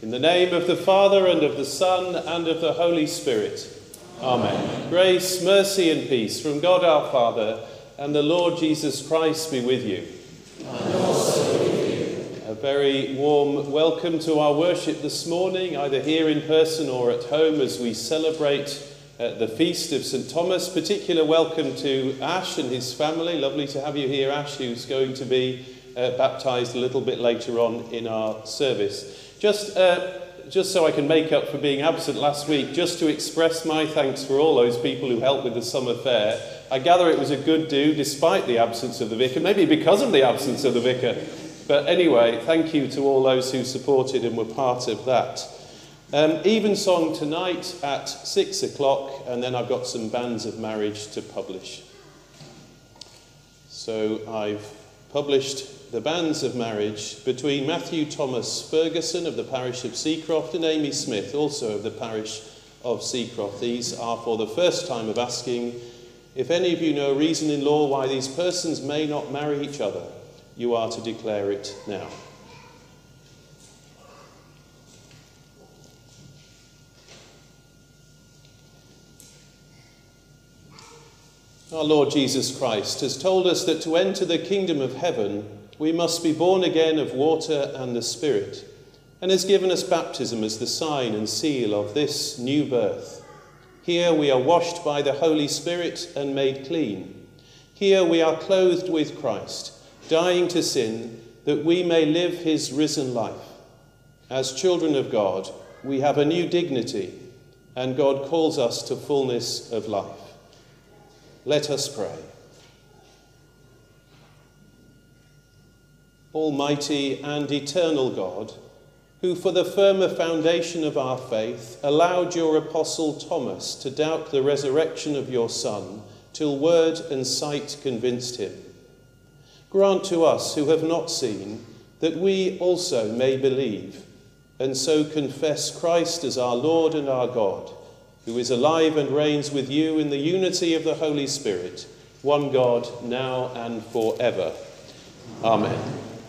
In the name of the Father, and of the Son, and of the Holy Spirit. Amen. Grace, mercy, and peace from God our Father and the Lord Jesus Christ be with you. And also with you. A very warm welcome to our worship this morning, either here in person or at home as we celebrate the feast of St. Thomas. Particular welcome to Ash and his family. Lovely to have you here, Ash, who's going to be baptised a little bit later on in our service. Just so I can make up for being absent last week, just to express my thanks for all those people who helped with the summer fair. I gather it was a good do despite the absence of the vicar, maybe because of the absence of the vicar. But anyway, thank you to all those who supported and were part of that. Evensong tonight at 6 o'clock, and then I've got some banns of marriage to publish. So I've published the banns of marriage between Matthew Thomas Ferguson of the parish of Seacroft and Amy Smith, also of the parish of Seacroft. These are for the first time of asking. If any of you know a reason in law why these persons may not marry each other, you are to declare it now. Our Lord Jesus Christ has told us that to enter the kingdom of heaven, we must be born again of water and the Spirit, and has given us baptism as the sign and seal of this new birth. Here we are washed by the Holy Spirit and made clean. Here we are clothed with Christ, dying to sin, that we may live his risen life. As children of God, we have a new dignity, and God calls us to fullness of life. Let us pray. Almighty and eternal God, who for the firmer foundation of our faith allowed your apostle Thomas to doubt the resurrection of your Son till word and sight convinced him, grant to us who have not seen that we also may believe, and so confess Christ as our Lord and our God, who is alive and reigns with you in the unity of the Holy Spirit, one God, now and forever. Amen.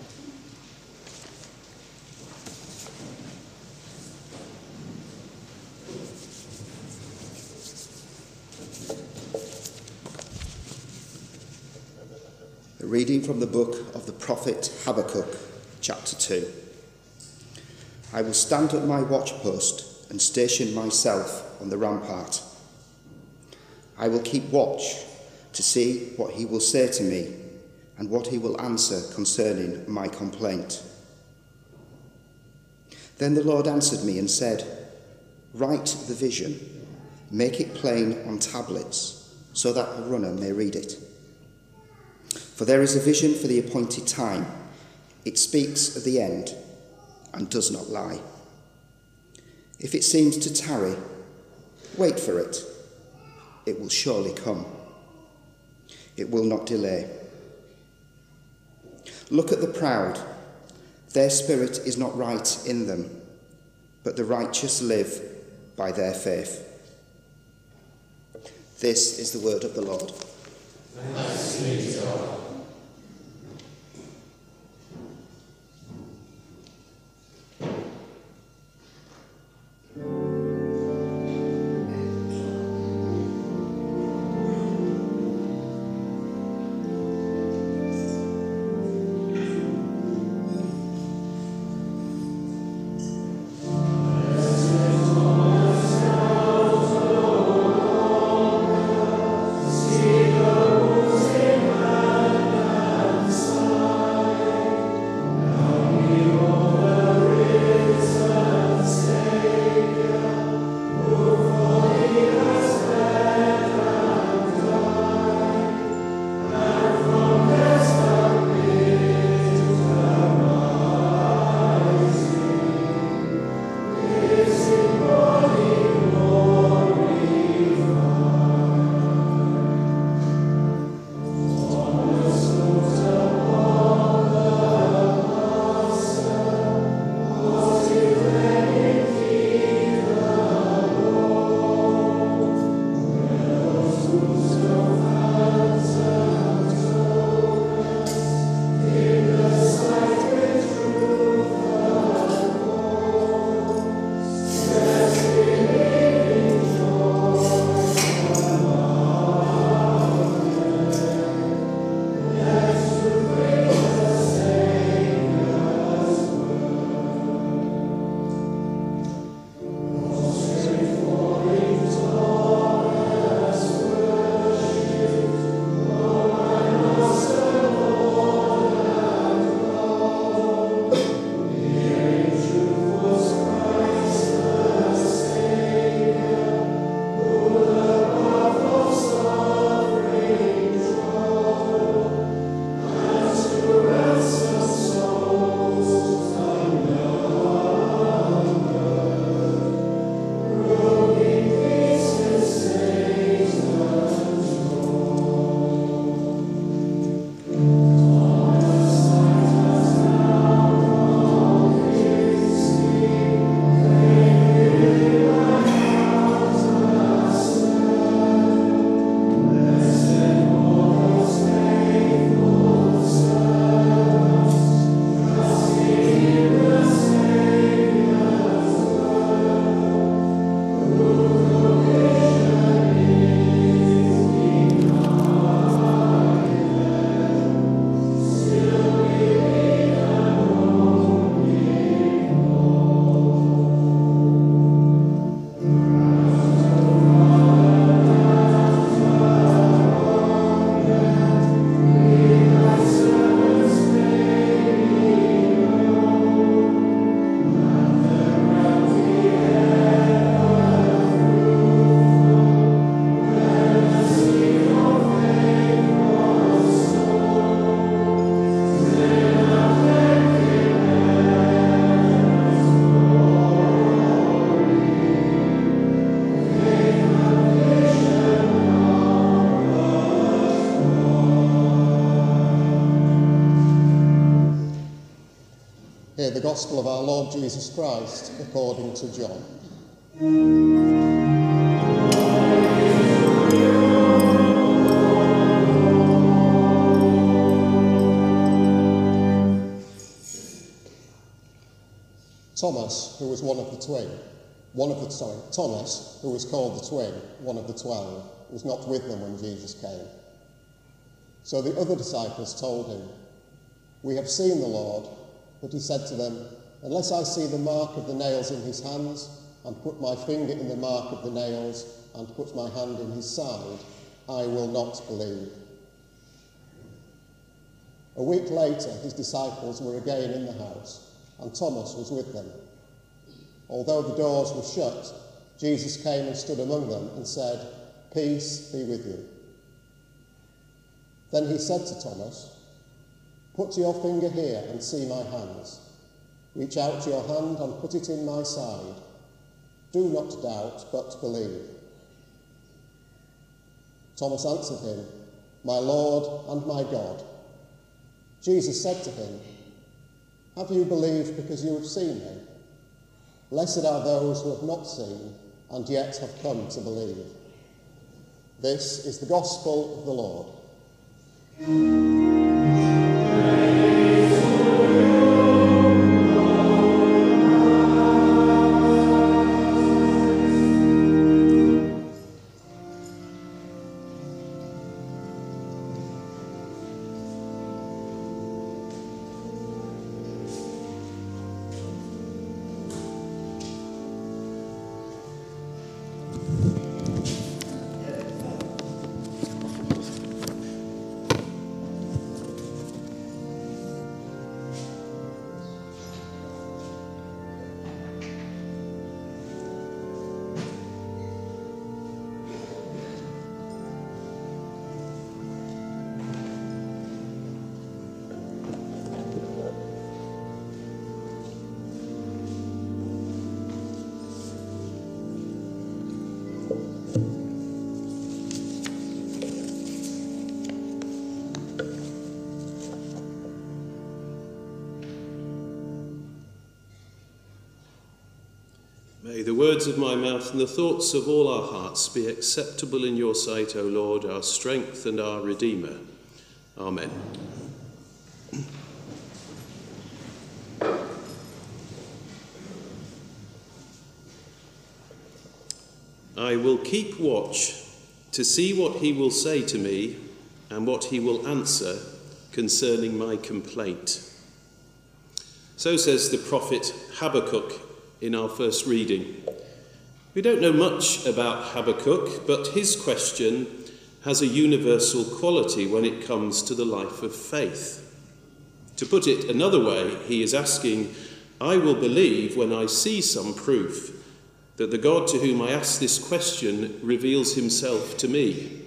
A reading from the book of the prophet Habakkuk, chapter 2. I will stand at my watchpost and station myself on the rampart. I will keep watch to see what he will say to me and what he will answer concerning my complaint. Then the Lord answered me and said, write the vision, make it plain on tablets, so that a runner may read it. For there is a vision for the appointed time. It speaks of the end and does not lie. If it seems to tarry, wait for it. It will surely come. It will not delay. Look at the proud. Their spirit is not right in them, but the righteous live by their faith. This is the word of the Lord. Thanks be to God. See the Hear the gospel of our Lord Jesus Christ according to John. Thomas, who was Thomas, who was called the twin, one of the 12, was not with them when Jesus came. So the other disciples told him, "We have seen the Lord." But he said to them, "Unless I see the mark of the nails in his hands, and put my finger in the mark of the nails, and put my hand in his side, I will not believe." A week later, his disciples were again in the house, and Thomas was with them. Although the doors were shut, Jesus came and stood among them and said, "Peace be with you." Then he said to Thomas, "Put your finger here and see my hands. Reach out your hand and put it in my side. Do not doubt, but believe." Thomas answered him, "My Lord and my God." Jesus said to him, "Have you believed because you have seen me? Blessed are those who have not seen and yet have come to believe." This is the gospel of the Lord. May the words of my mouth and the thoughts of all our hearts be acceptable in your sight, O Lord, our strength and our Redeemer. Amen. I will keep watch to see what he will say to me and what he will answer concerning my complaint. So says the prophet Habakkuk in our first reading. We don't know much about Habakkuk, but his question has a universal quality when it comes to the life of faith. To put it another way, he is asking, I will believe when I see some proof that the God to whom I ask this question reveals himself to me.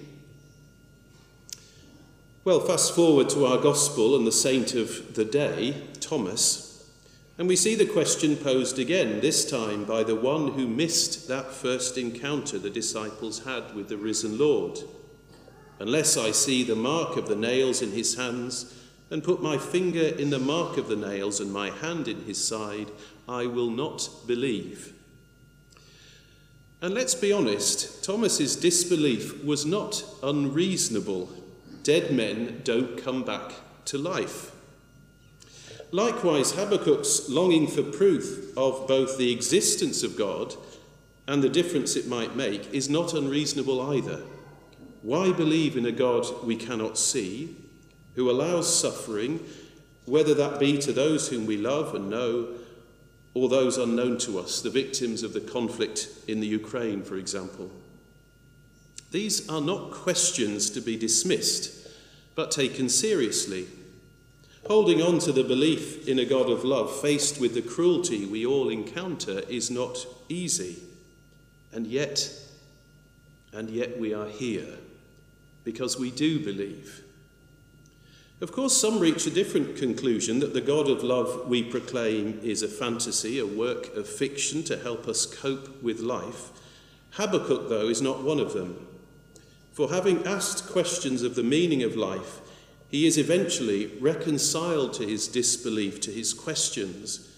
Well, fast forward to our gospel and the saint of the day, Thomas, and we see the question posed again, this time by the one who missed that first encounter the disciples had with the risen Lord. Unless I see the mark of the nails in his hands and put my finger in the mark of the nails and my hand in his side, I will not believe. And let's be honest, Thomas's disbelief was not unreasonable. Dead men don't come back to life. Likewise, Habakkuk's longing for proof of both the existence of God and the difference it might make is not unreasonable either. Why believe in a God we cannot see, who allows suffering, whether that be to those whom we love and know, or those unknown to us, the victims of the conflict in the Ukraine, for example? These are not questions to be dismissed, but taken seriously. Holding on to the belief in a God of love faced with the cruelty we all encounter is not easy. And yet we are here because we do believe. Of course, some reach a different conclusion, that the God of love we proclaim is a fantasy, a work of fiction to help us cope with life. Habakkuk, though, is not one of them. For having asked questions of the meaning of life, he is eventually reconciled to his disbelief, to his questions,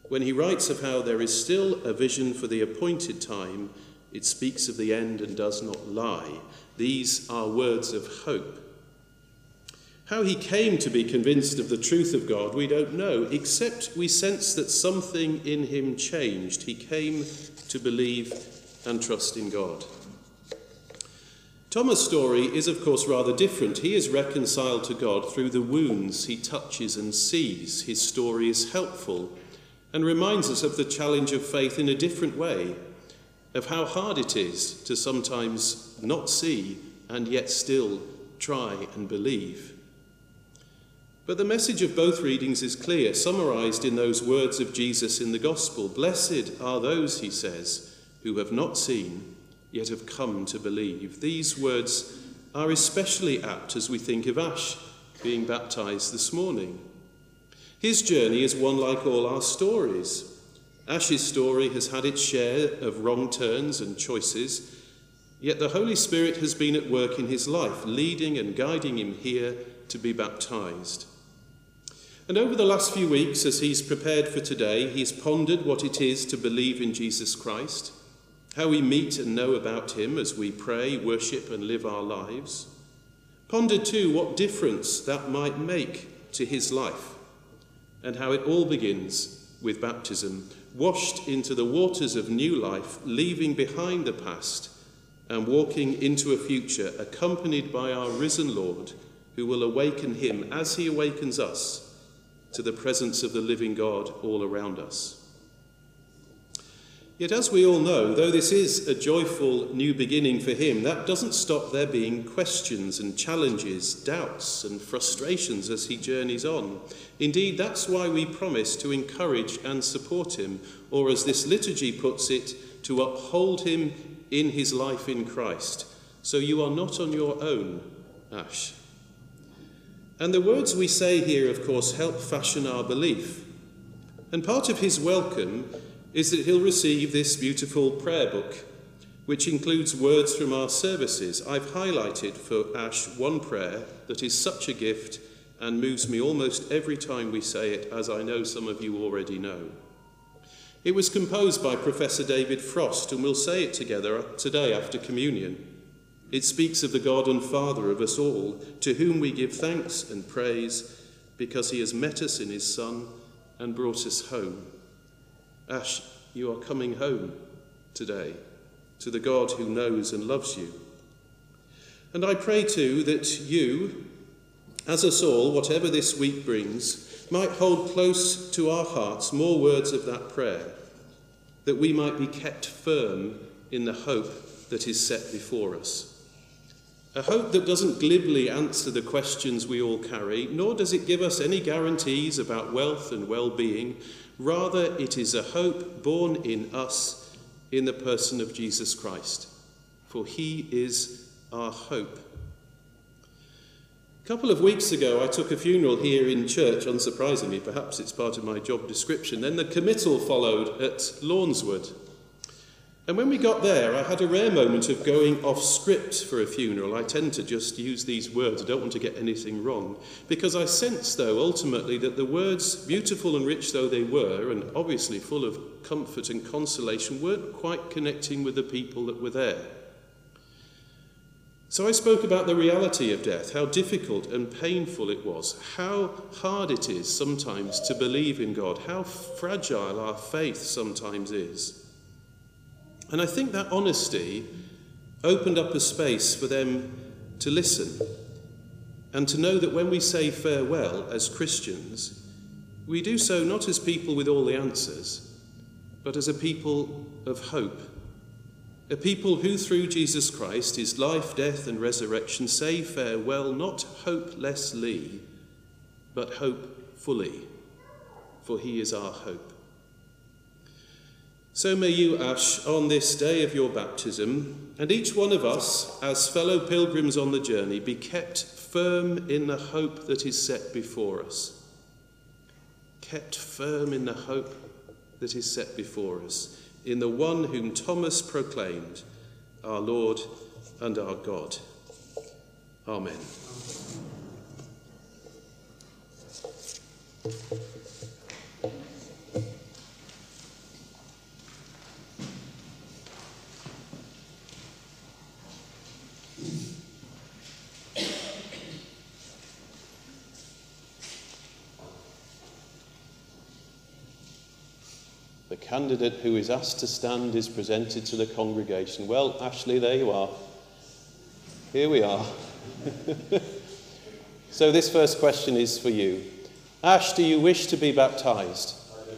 When he writes of how there is still a vision for the appointed time, it speaks of the end and does not lie. These are words of hope. How he came to be convinced of the truth of God, we don't know, except we sense that something in him changed. He came to believe and trust in God. Thomas' story is, of course, rather different. He is reconciled to God through the wounds he touches and sees. His story is helpful and reminds us of the challenge of faith in a different way, of how hard it is to sometimes not see and yet still try and believe. But the message of both readings is clear, summarised in those words of Jesus in the Gospel. Blessed are those, he says, who have not seen, yet have come to believe. These words are especially apt as we think of Ash being baptised this morning. His journey is one like all our stories. Ash's story has had its share of wrong turns and choices, yet the Holy Spirit has been at work in his life, leading and guiding him here to be baptised. And over the last few weeks, as he's prepared for today, he's pondered what it is to believe in Jesus Christ, how we meet and know about him as we pray, worship and live our lives. Pondered too what difference that might make to his life, and how it all begins with baptism, washed into the waters of new life, leaving behind the past and walking into a future accompanied by our risen Lord, who will awaken him as he awakens us to the presence of the living God all around us. Yet as we all know, though this is a joyful new beginning for him, that doesn't stop there being questions and challenges, doubts and frustrations as he journeys on. Indeed, that's why we promise to encourage and support him, or as this liturgy puts it, to uphold him in his life in Christ. So you are not on your own, Ash. And the words we say here, of course, help fashion our belief. And part of his welcome is that he'll receive this beautiful prayer book, which includes words from our services. I've highlighted for Ash one prayer that is such a gift and moves me almost every time we say it, as I know some of you already know. It was composed by Professor David Frost, and we'll say it together today after communion. It speaks of the God and Father of us all, to whom we give thanks and praise, because he has met us in his Son and brought us home. Ash, you are coming home today, to the God who knows and loves you. And I pray too that you, as us all, whatever this week brings, might hold close to our hearts more words of that prayer, that we might be kept firm in the hope that is set before us. A hope that doesn't glibly answer the questions we all carry, nor does it give us any guarantees about wealth and well-being. Rather, it is a hope born in us in the person of Jesus Christ, for he is our hope. A couple of weeks ago, I took a funeral here in church, unsurprisingly, perhaps it's part of my job description. Then the committal followed at Lawnswood. And when we got there, I had a rare moment of going off script for a funeral. I tend to just use these words. I don't want to get anything wrong. Because I sensed, though, ultimately, that the words, beautiful and rich though they were, and obviously full of comfort and consolation, weren't quite connecting with the people that were there. So I spoke about the reality of death, how difficult and painful it was, how hard it is sometimes to believe in God, how fragile our faith sometimes is. And I think that honesty opened up a space for them to listen and to know that when we say farewell as Christians, we do so not as people with all the answers, but as a people of hope. A people who through Jesus Christ, his life, death and resurrection, say farewell not hopelessly, but hope fully, for he is our hope. So may you, Ash, on this day of your baptism, and each one of us, as fellow pilgrims on the journey, be kept firm in the hope that is set before us. Kept firm in the hope that is set before us, in the one whom Thomas proclaimed, our Lord and our God. Amen. The candidate who is asked to stand is presented to the congregation. Well, Ashley, there you are. Here we are. So this first question is for you. Ash, do you wish to be baptized? I do.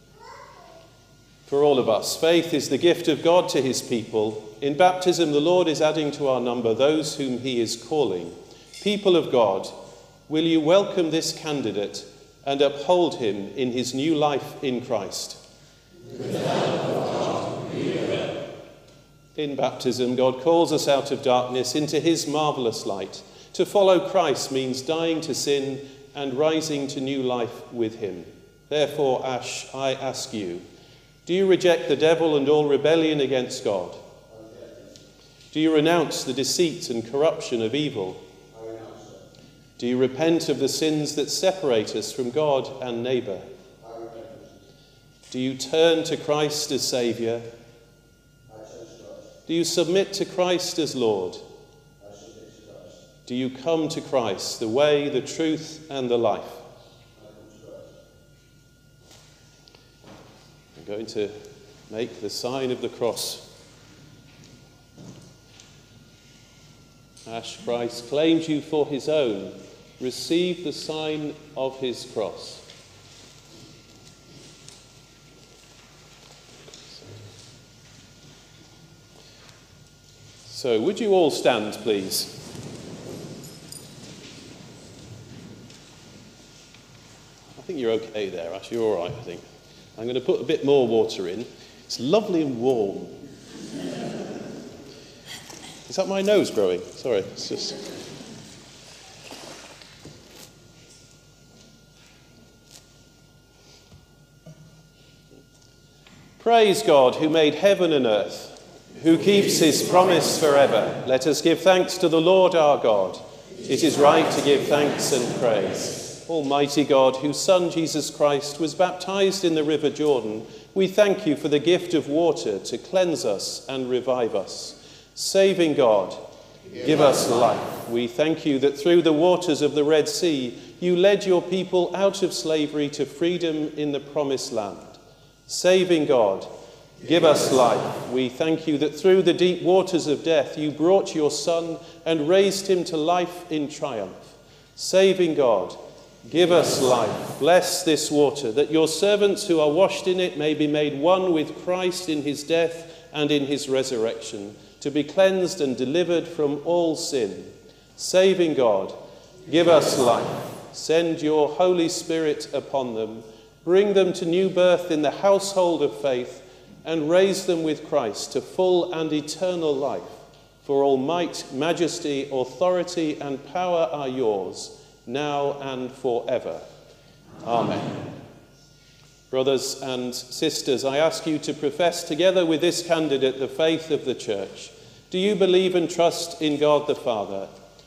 For all of us, faith is the gift of God to his people. In baptism, the Lord is adding to our number those whom he is calling. People of God, will you welcome this candidate and uphold him in his new life in Christ? With the help of God, we will. In baptism, God calls us out of darkness into his marvellous light. To follow Christ means dying to sin and rising to new life with him. Therefore, Ash, I ask you, do you reject the devil and all rebellion against God? Do you renounce the deceit and corruption of evil? I renounce it. Do you repent of the sins that separate us from God and neighbour? I repent. Do you turn to Christ as Saviour? I turn to Christ. Do you submit to Christ as Lord? I submit to Christ. Do you come to Christ, the way, the truth, and the life? I come to Christ. I'm going to make the sign of the cross. Ash, Christ claims you for his own. Receive the sign of his cross. So, would you all stand, please? I think you're okay there, Ash. You're all right, I think. I'm going to put a bit more water in. It's lovely and warm. Is that my nose growing? Sorry, it's just... Praise God, who made heaven and earth, who keeps his promise forever. Let us give thanks to the Lord our God. It is right to give thanks and praise. Almighty God, whose Son Jesus Christ was baptized in the river Jordan, we thank you for the gift of water to cleanse us and revive us. Saving God, give us life. We thank you that through the waters of the Red Sea, you led your people out of slavery to freedom in the promised land. Saving God, give us life. We thank you that through the deep waters of death, you brought your Son and raised him to life in triumph. Saving God, give us life. Bless this water, that your servants who are washed in it may be made one with Christ in his death and in his resurrection, to be cleansed and delivered from all sin. Saving God, give us life. Send your Holy Spirit upon them. Bring them to new birth in the household of faith and raise them with Christ to full and eternal life. For all might, majesty, authority, and power are yours, now and forever. Amen. Brothers and sisters, I ask you to profess together with this candidate the faith of the Church. Do you believe and trust in God the Father?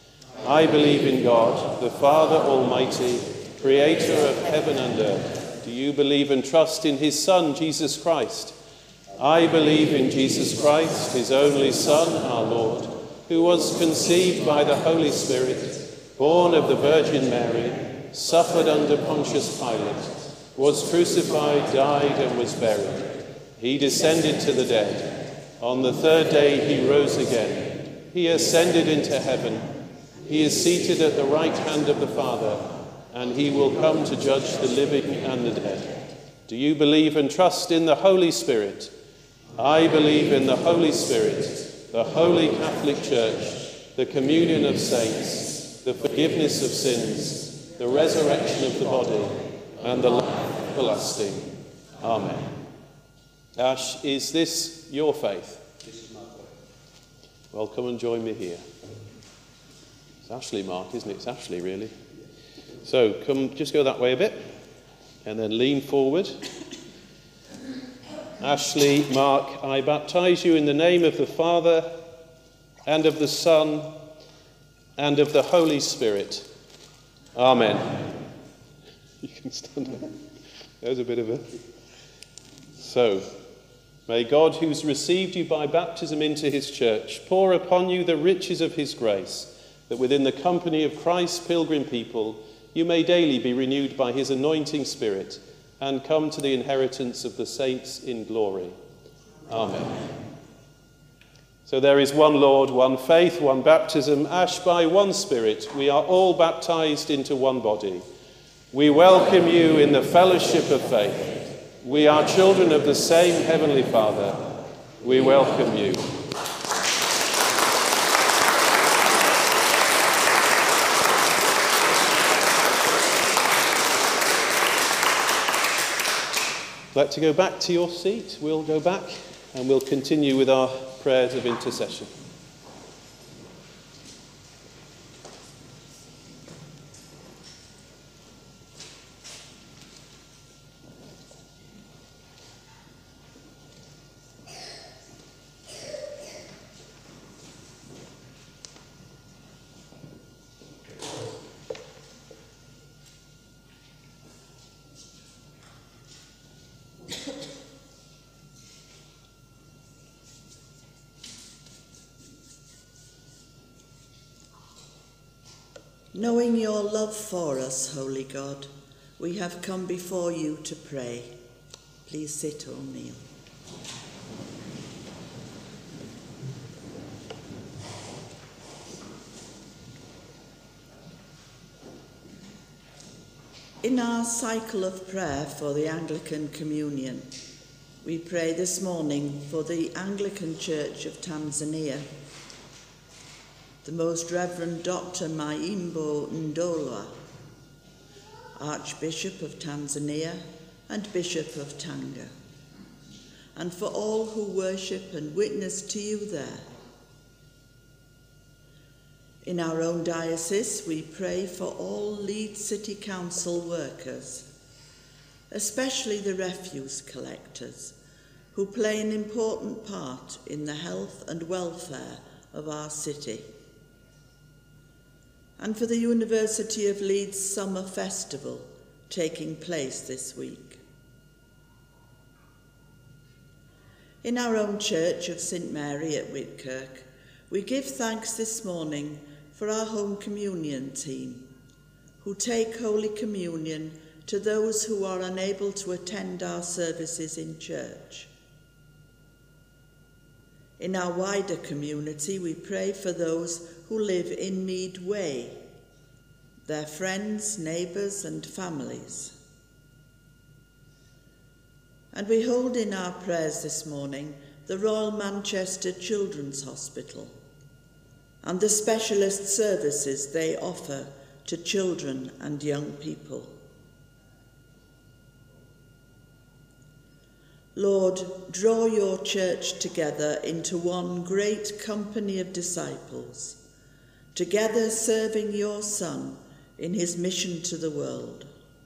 I believe in God, the Father Almighty, creator of heaven and earth. Do you believe and trust in his Son, Jesus Christ? I believe in Jesus Christ, his only Son, our Lord, who was conceived by the Holy Spirit, born of the Virgin Mary, suffered under Pontius Pilate, was crucified, died, and was buried. He descended to the dead. On the third day he rose again. He ascended into heaven. He is seated at the right hand of the Father, and he will come to judge the living and the dead. Do you believe and trust in the Holy Spirit? I believe in the Holy Spirit, the Holy Catholic Church, the communion of saints, the forgiveness of sins, the resurrection of the body, and the life everlasting. Amen. Ash, is this your faith? This is my faith. Well, come and join me here. It's Ashley, Mark, isn't it? It's Ashley, really. So, come, just go that way a bit, and then lean forward. Ashley, Mark, I baptize you in the name of the Father, and of the Son, and of the Holy Spirit. Amen. You can stand up. There's a bit of a... So, may God, who's received you by baptism into his church, pour upon you the riches of his grace, that within the company of Christ's pilgrim people, you may daily be renewed by his anointing spirit, and come to the inheritance of the saints in glory. Amen. So there is one Lord, one faith, one baptism, Ash, by one Spirit, we are all baptized into one body. We welcome you in the fellowship of faith. We are children of the same Heavenly Father. We welcome you. If you'd like to go back to your seat, we'll go back and we'll continue with our prayers of intercession. Knowing your love for us, Holy God, we have come before you to pray. Please sit or kneel. In our cycle of prayer for the Anglican Communion, we pray this morning for the Anglican Church of Tanzania, the Most Reverend Dr. Maimbo Ndolwa, Archbishop of Tanzania and Bishop of Tanga, and for all who worship and witness to you there. In our own diocese, we pray for all Leeds City Council workers, especially the refuse collectors, who play an important part in the health and welfare of our city. And for the University of Leeds Summer Festival taking place this week. In our own church of St Mary at Whitkirk, we give thanks this morning for our home communion team, who take Holy Communion to those who are unable to attend our services in church. In our wider community, we pray for those who live in Mead Way, their friends, neighbours and families. And we hold in our prayers this morning the Royal Manchester Children's Hospital and the specialist services they offer to children and young people. Lord, draw your church together into one great company of disciples, together serving your Son in his mission to the world.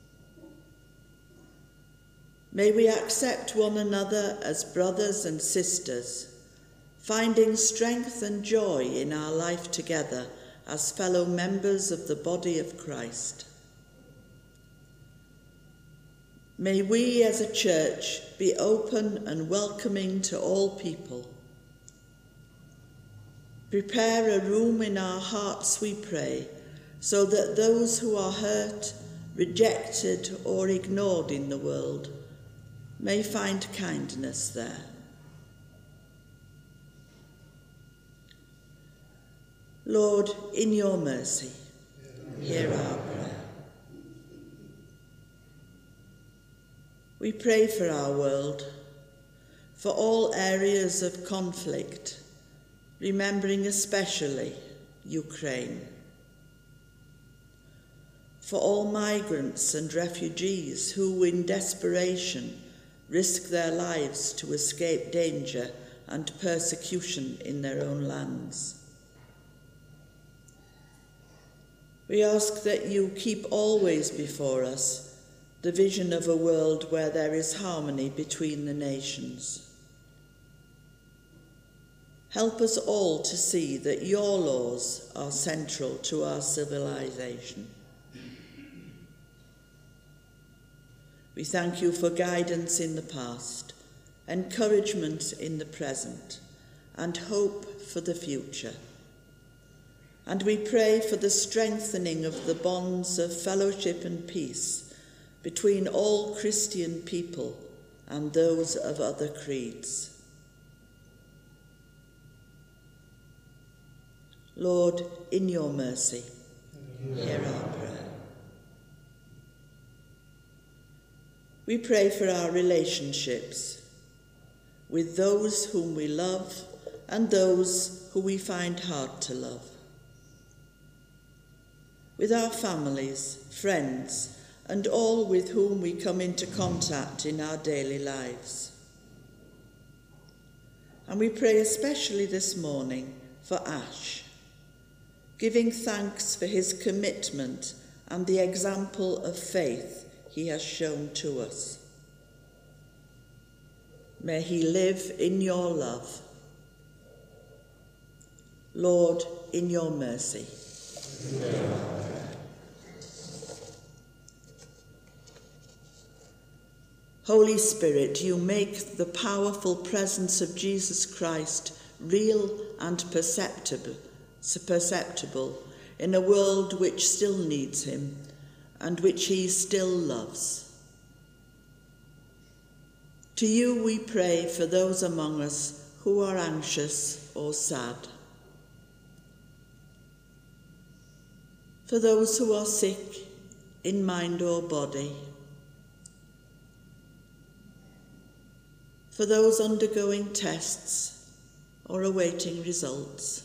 May we accept one another as brothers and sisters, finding strength and joy in our life together as fellow members of the body of Christ. May we as a church be open and welcoming to all people. Prepare a room in our hearts, we pray, so that those who are hurt, rejected or ignored in the world may find kindness there. Lord, in your mercy, hear our prayer. We pray for our world, for all areas of conflict, remembering especially Ukraine. For all migrants and refugees who, in desperation, risk their lives to escape danger and persecution in their own lands. We ask that you keep always before us the vision of a world where there is harmony between the nations. Help us all to see that your laws are central to our civilization. We thank you for guidance in the past, encouragement in the present, and hope for the future. And we pray for the strengthening of the bonds of fellowship and peace between all Christian people and those of other creeds. Lord, in your mercy, hear our prayer. We pray for our relationships with those whom we love and those who we find hard to love, with our families, friends, and all with whom we come into contact in our daily lives. And we pray especially this morning for Ash, giving thanks for his commitment and the example of faith he has shown to us. May he live in your love. Lord, in your mercy. Holy Spirit, you make the powerful presence of Jesus Christ real and perceptible in a world which still needs him and which he still loves. To you we pray for those among us who are anxious or sad, for those who are sick in mind or body, for those undergoing tests or awaiting results,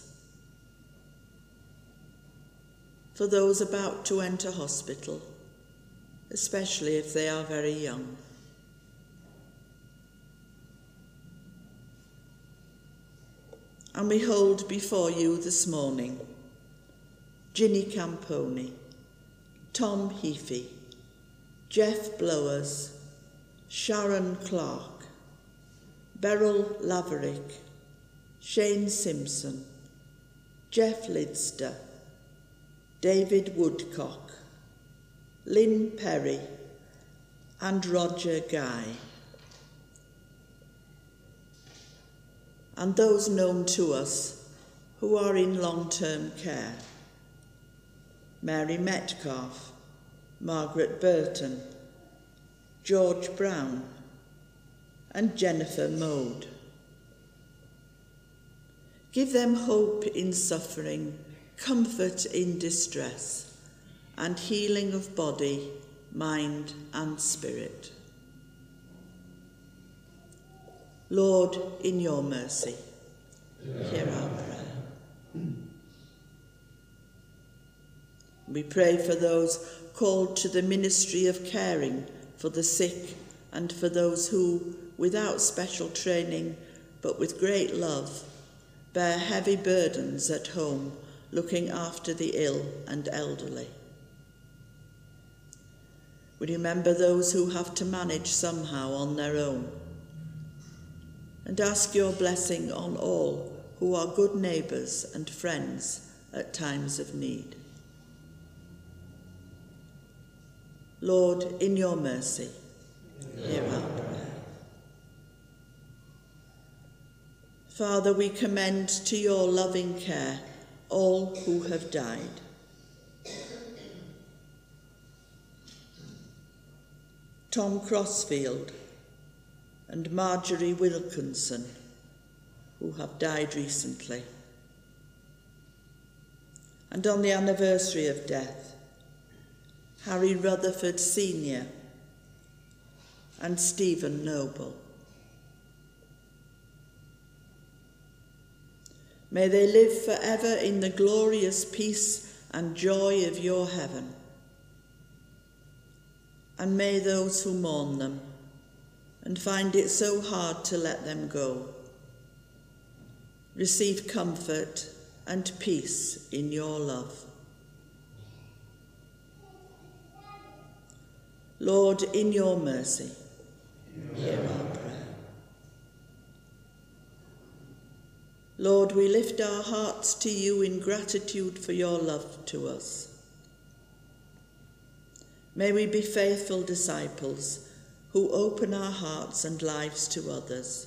for those about to enter hospital, especially if they are very young. And we hold before you this morning Ginny Camponi, Tom Heafy, Jeff Blowers, Sharon Clark, Beryl Laverick, Shane Simpson, Jeff Lidster, David Woodcock, Lynn Perry, and Roger Guy. And those known to us who are in long-term care: Mary Metcalf, Margaret Burton, George Brown, and Jennifer Mode. Give them hope in suffering, comfort in distress, and healing of body, mind, and spirit. Lord, in your mercy, hear our prayer. We pray for those called to the ministry of caring for the sick and for those who, without special training but with great love, bear heavy burdens at home looking after the ill and elderly. We remember those who have to manage somehow on their own, and ask your blessing on all who are good neighbours and friends at times of need. Lord, in your mercy, hear our prayer. Father, we commend to your loving care all who have died. Tom Crossfield and Marjorie Wilkinson, who have died recently. And on the anniversary of death, Harry Rutherford Sr. and Stephen Noble. May they live forever in the glorious peace and joy of your heaven. And may those who mourn them and find it so hard to let them go receive comfort and peace in your love. Lord, in your mercy, hear our prayer. Lord, we lift our hearts to you in gratitude for your love to us. May we be faithful disciples who open our hearts and lives to others.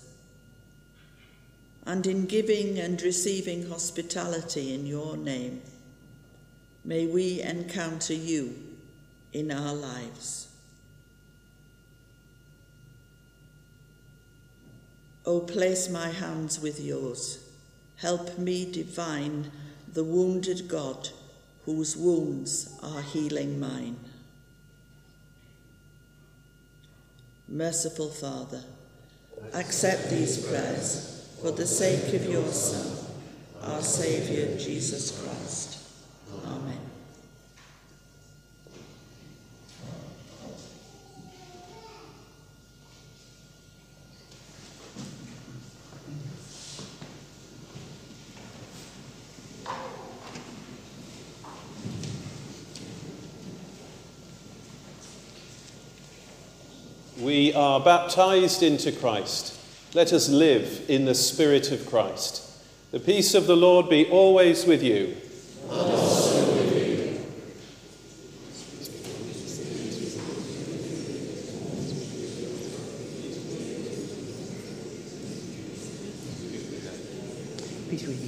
And in giving and receiving hospitality in your name, may we encounter you in our lives. O place my hands with yours. Help me divine the wounded God, whose wounds are healing mine. Merciful Father, accept these prayers for the sake of your Son, our Saviour, Jesus Christ. Amen. We are baptized into Christ. Let us live in the Spirit of Christ. The peace of the Lord be always with you. And also with you. Peace with you.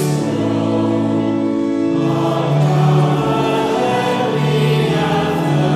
Our God, we have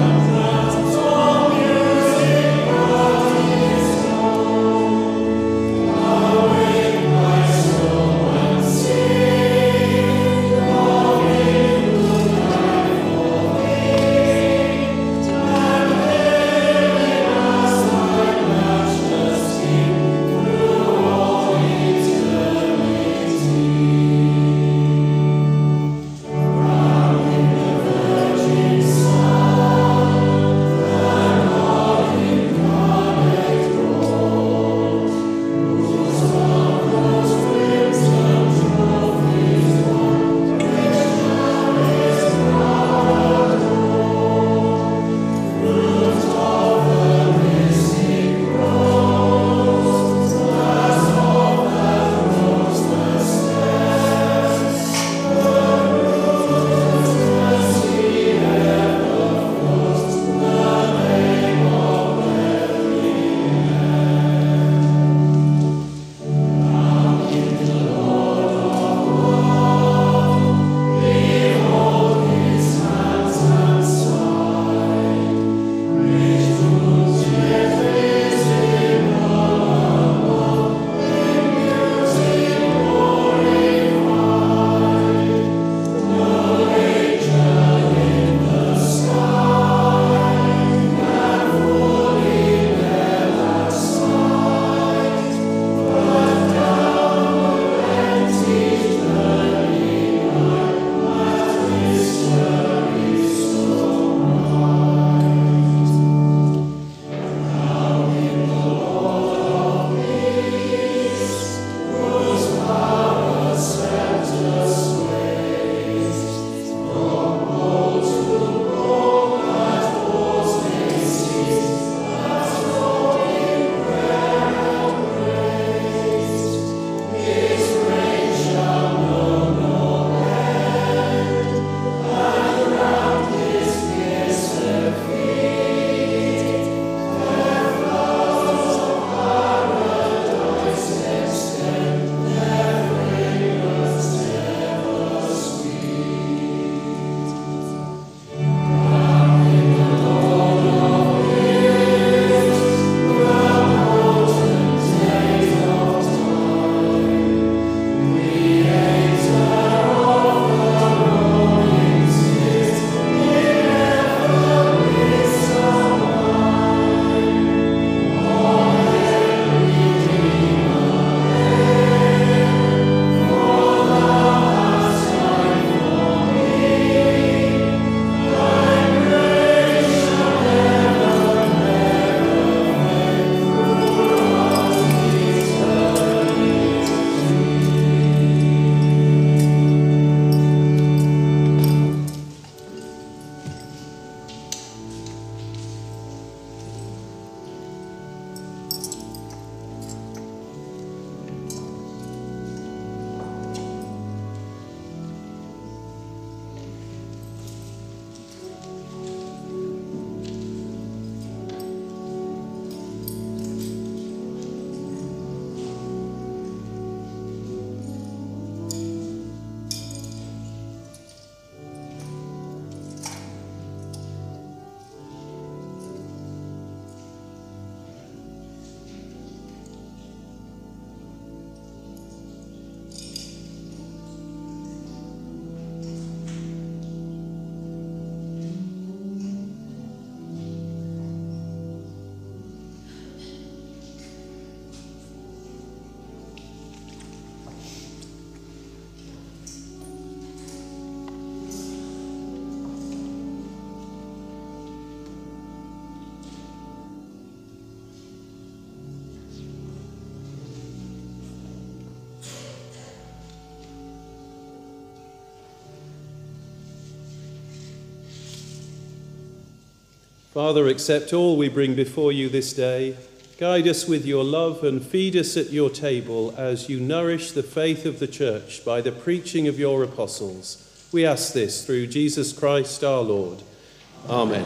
Father, accept all we bring before you this day. Guide us with your love and feed us at your table as you nourish the faith of the church by the preaching of your apostles. We ask this through Jesus Christ our Lord. Amen.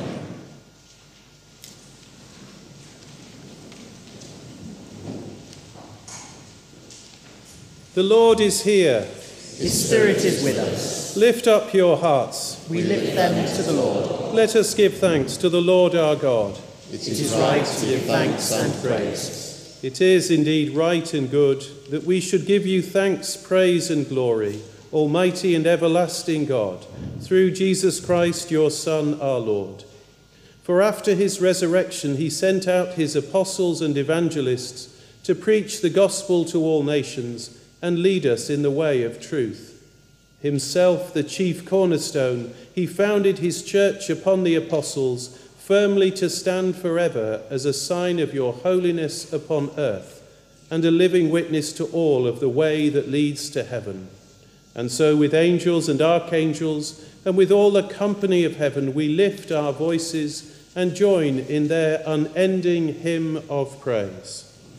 The Lord is here. His Spirit is with us. Lift up your hearts. We lift them to the Lord. Let us give thanks to the Lord our God. It is right to give thanks and praise. It is indeed right and good that we should give you thanks, praise and glory, Almighty and everlasting God, through Jesus Christ, your Son, our Lord. For after his resurrection he sent out his apostles and evangelists to preach the gospel to all nations and lead us in the way of truth. Himself the chief cornerstone, he founded his church upon the apostles, firmly to stand forever as a sign of your holiness upon earth, and a living witness to all of the way that leads to heaven. And so with angels and archangels, and with all the company of heaven, we lift our voices and join in their unending hymn of praise.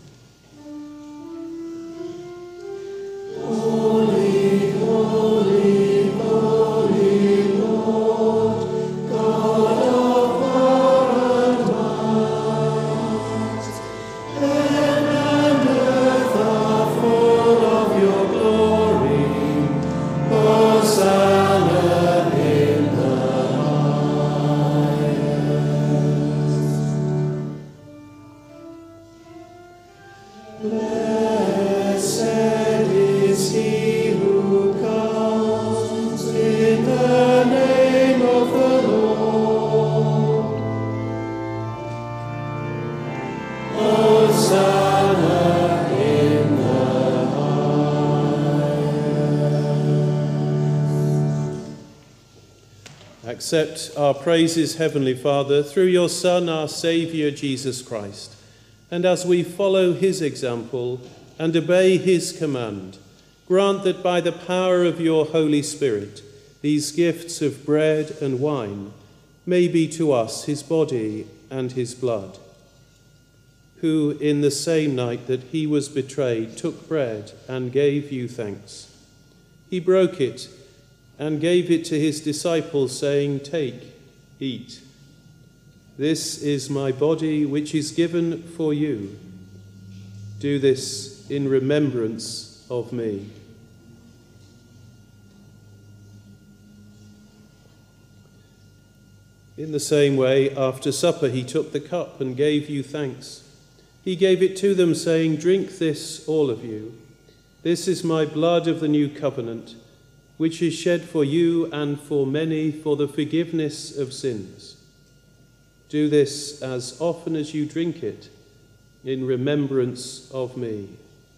Holy, holy, holy Lord, God of power and might, heaven and earth are full of your glory. Hosanna in the highest. Blessed is he who comes in the name of the Lord. Hosanna in the highest. Accept our praises, Heavenly Father, through your Son, our Saviour, Jesus Christ. And as we follow his example and obey his command, grant that by the power of your Holy Spirit, these gifts of bread and wine may be to us his body and his blood, who in the same night that he was betrayed took bread and gave you thanks. He broke it and gave it to his disciples, saying, "Take, eat. This is my body which is given for you. Do this in remembrance of me." In the same way, after supper, he took the cup and gave you thanks. He gave it to them, saying, "Drink this, all of you. This is my blood of the new covenant, which is shed for you and for many for the forgiveness of sins. Do this as often as you drink it in remembrance of me."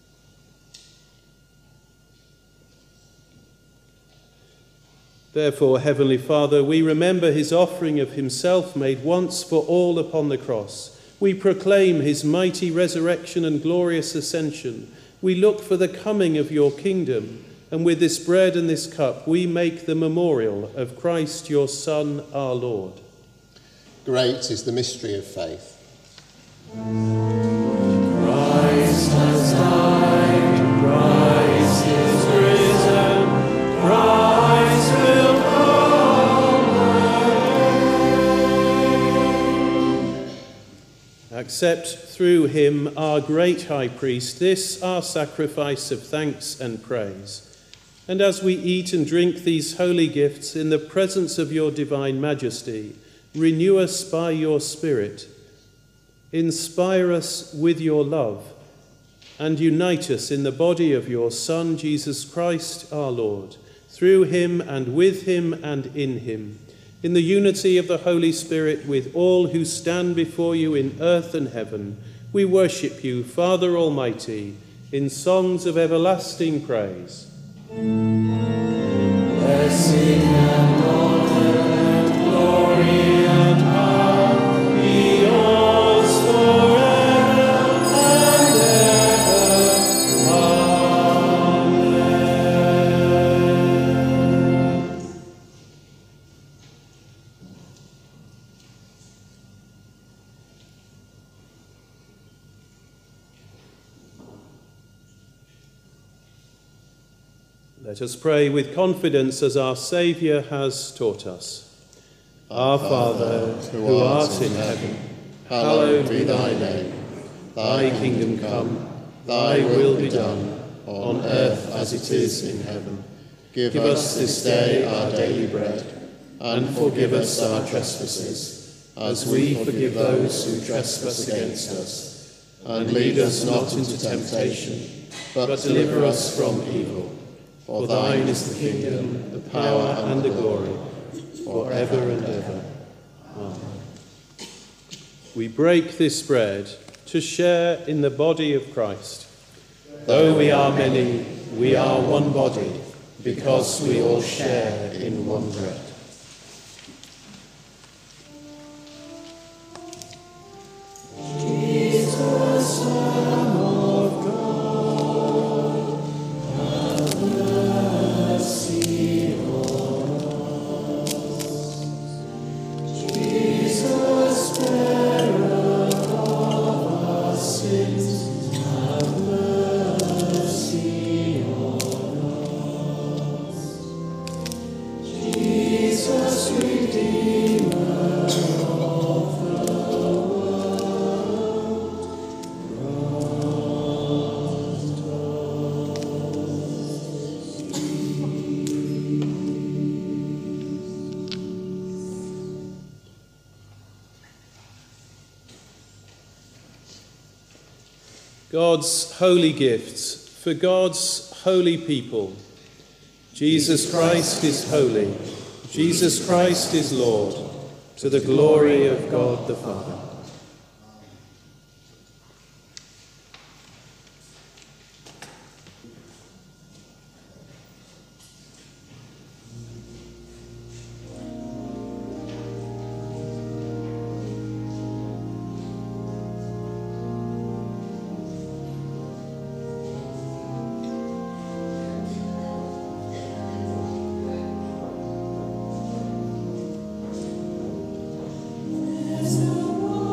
Therefore, Heavenly Father, we remember his offering of himself made once for all upon the cross. We proclaim his mighty resurrection and glorious ascension. We look for the coming of your kingdom, and with this bread and this cup we make the memorial of Christ, your Son, our Lord. Great is the mystery of faith. Christ has died, Christ is risen, Christ will come again. Accept through him, our great high priest, this our sacrifice of thanks and praise. And as we eat and drink these holy gifts in the presence of your divine majesty, renew us by your Spirit, inspire us with your love, and unite us in the body of your Son, Jesus Christ our Lord, through him and with him and in him, in the unity of the Holy Spirit, with all who stand before you in earth and heaven. We worship you, Father Almighty, in songs of everlasting praise. Blessing and honor and glory and power be yours forever and ever. Amen. Let us pray with confidence as our Saviour has taught us. Our Father, who art in heaven, hallowed be thy name. Thy kingdom come, thy will be done, on earth as it is in heaven. Give us this day our daily bread, and forgive us our trespasses, as we forgive those who trespass against us. And lead us not into temptation, but deliver us from evil. For thine is the kingdom, the power, and the glory, for ever and ever. Amen. We break this bread to share in the body of Christ. Though we are many, we are one body, because we all share in one bread. Jesus, Lamb of God, have mercy on us. Jesus, bearer of our sins, have mercy on us. Jesus, Redeemer of the God's holy gifts for God's holy people. Jesus Christ is holy. Jesus Christ is Lord, to the glory of God the Father. There's a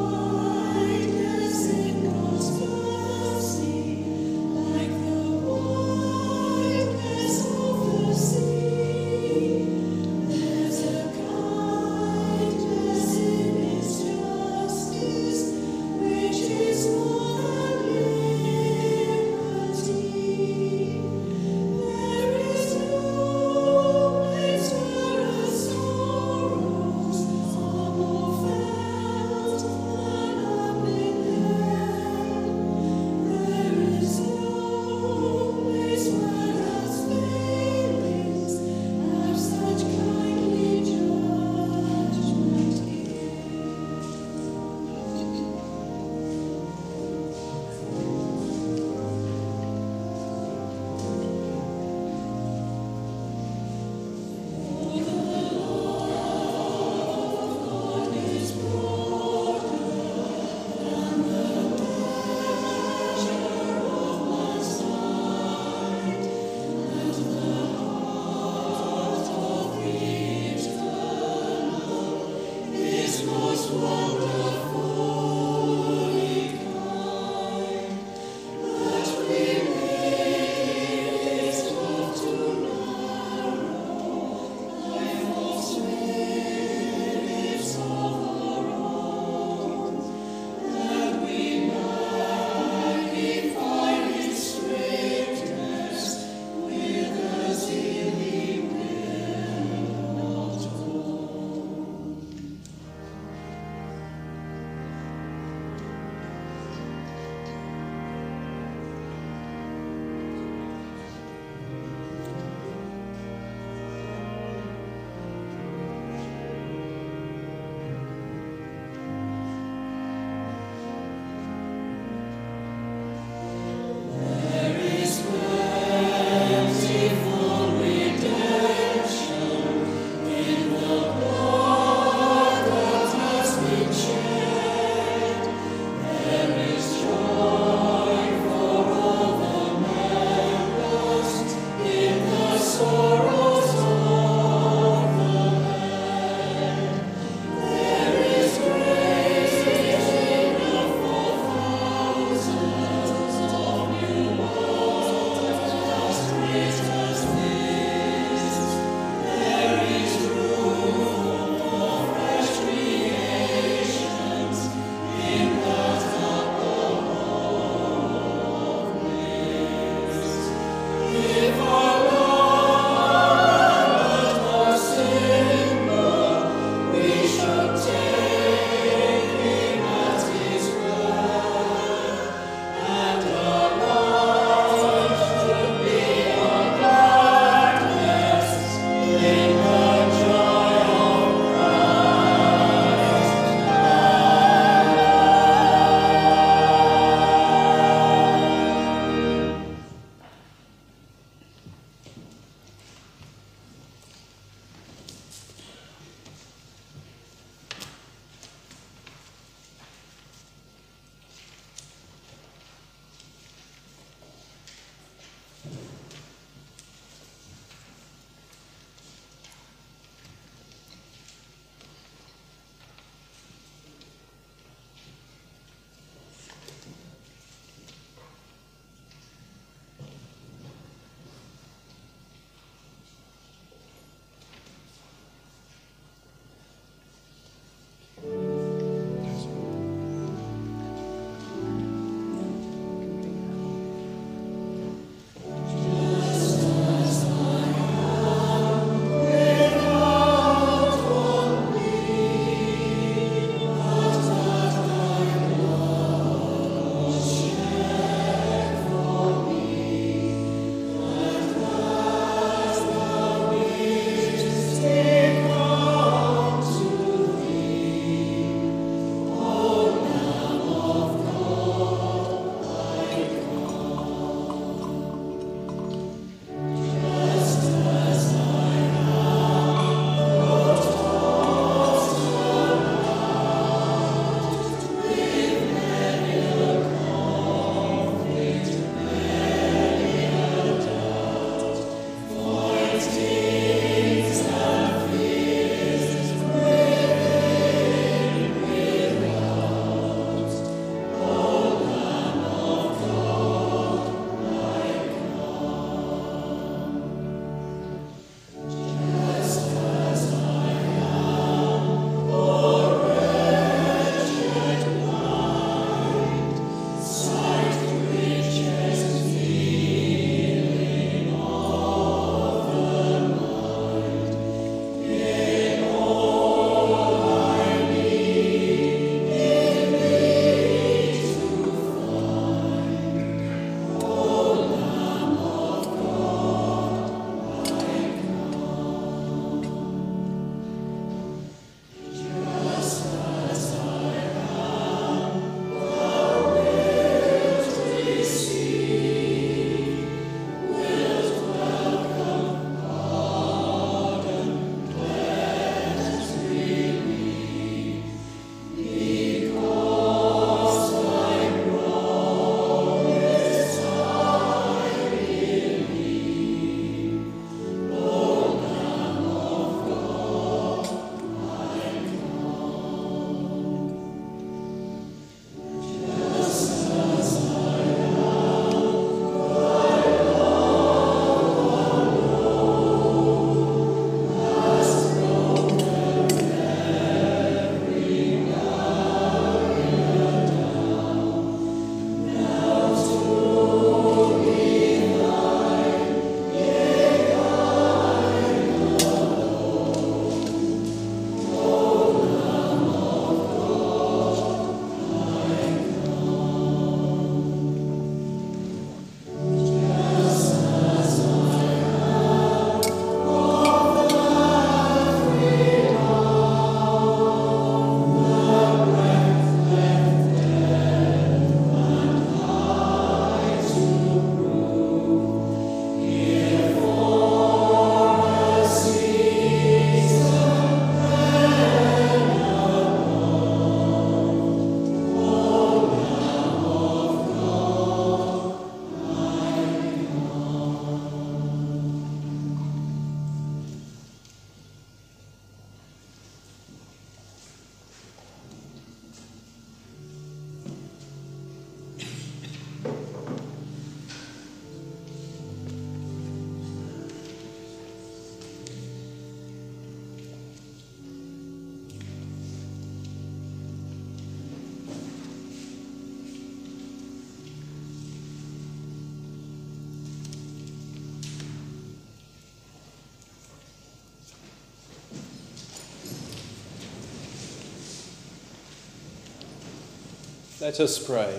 Let us pray.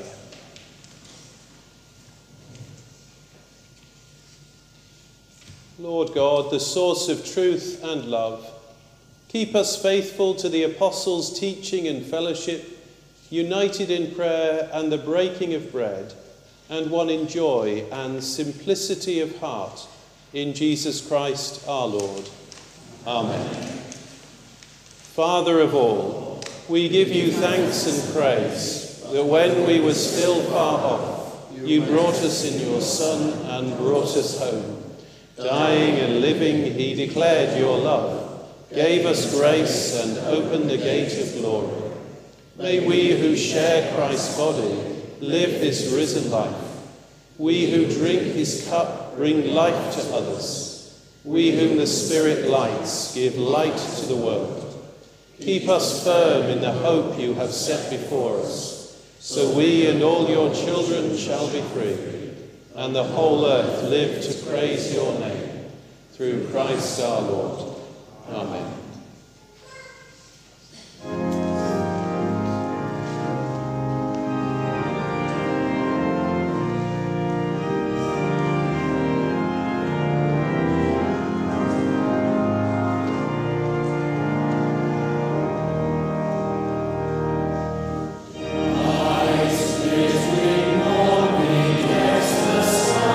Lord God, the source of truth and love, keep us faithful to the apostles' teaching and fellowship, united in prayer and the breaking of bread, and one in joy and simplicity of heart, in Jesus Christ our Lord. Amen. Father of all, we give you thanks and praise that when we were still far off, you brought us in your Son and brought us home. Dying and living, he declared your love, gave us grace and opened the gate of glory. May we who share Christ's body live this risen life. We who drink his cup bring life to others. We whom the Spirit lights give light to the world. Keep us firm in the hope you have set before us, so we and all your children shall be free, and the whole earth live to praise your name. Through Christ our Lord. Amen.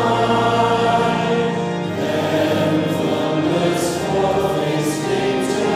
From this forth his kingdom.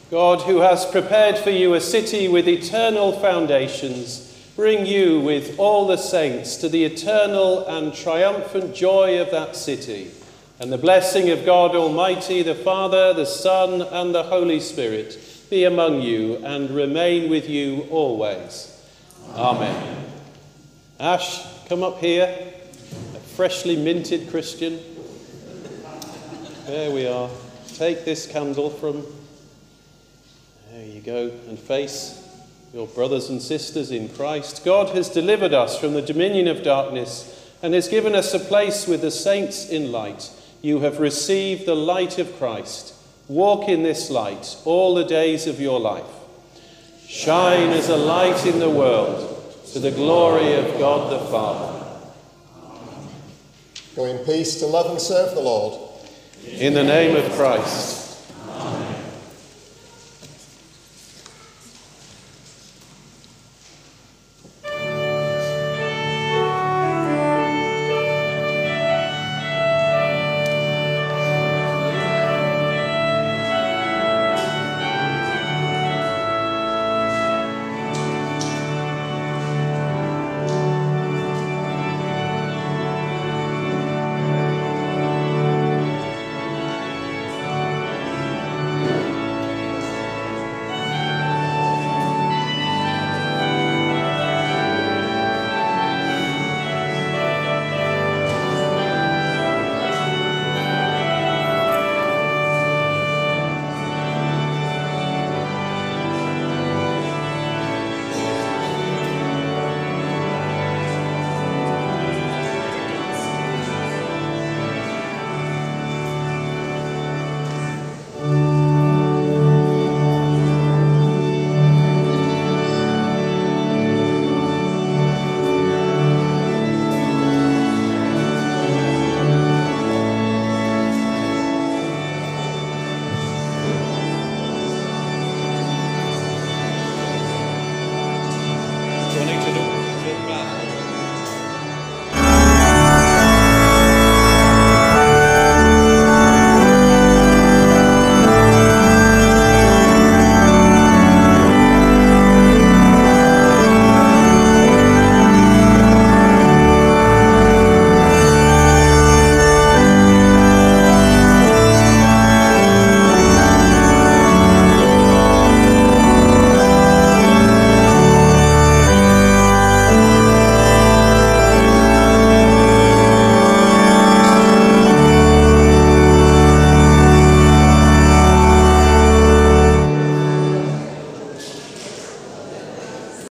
God, who has prepared for you a city with eternal foundations, bring you with all the saints to the eternal and triumphant joy of that city. And the blessing of God Almighty, the Father, the Son, and the Holy Spirit be among you and remain with you always. Amen. Ash, come up here. A freshly minted Christian. There we are. Take this candle from... There you go. And face your brothers and sisters in Christ. God has delivered us from the dominion of darkness and has given us a place with the saints in light. You have received the light of Christ. Walk in this light all the days of your life. Shine as a light in the world to the glory of God the Father. Go in peace to love and serve the Lord. In the name of Christ.